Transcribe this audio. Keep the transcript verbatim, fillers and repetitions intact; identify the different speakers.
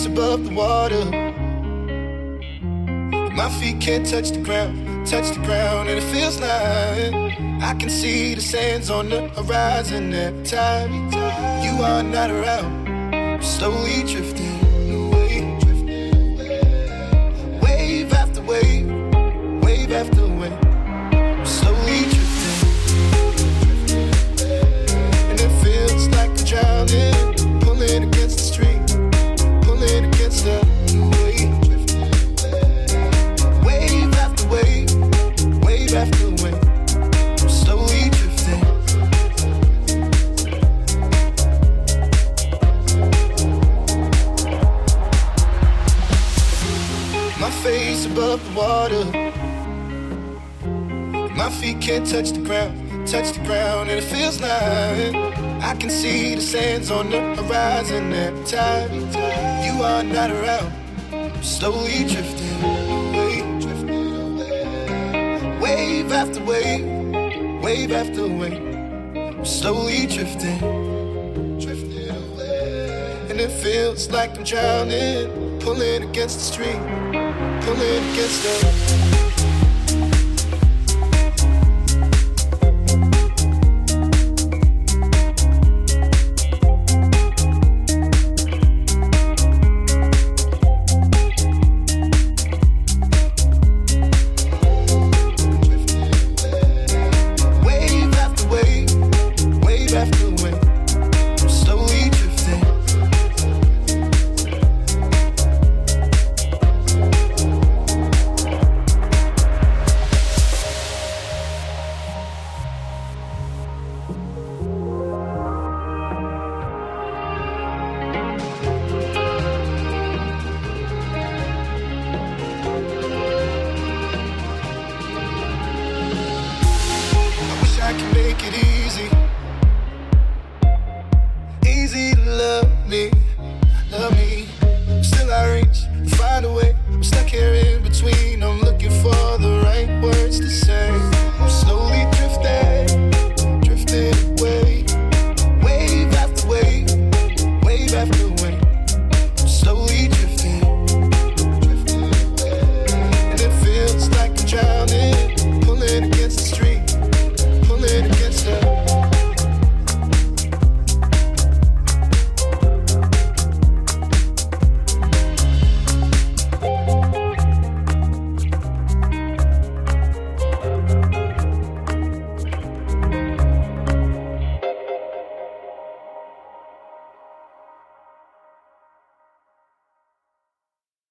Speaker 1: face above the water. My feet can't touch the ground, touch the ground, and it feels like I can see the sands on the horizon every time you are not around. I'm slowly drifting away, drifting away. Wave after wave, wave after wave. I'm slowly drifting, and it feels like I'm drowning, pulling against the stream, pulling against the wave. After wave, I'm slowly drifting. My face above the water. My feet can't touch the ground, touch the ground, and it feels like I can see the sands on the horizon every time you are not around. I'm slowly drifting away, drifting. Wave after wave, wave after wave. I'm slowly drifting, drifting away. And it feels like I'm drowning, pulling against the stream, pulling against the... I can make it easy.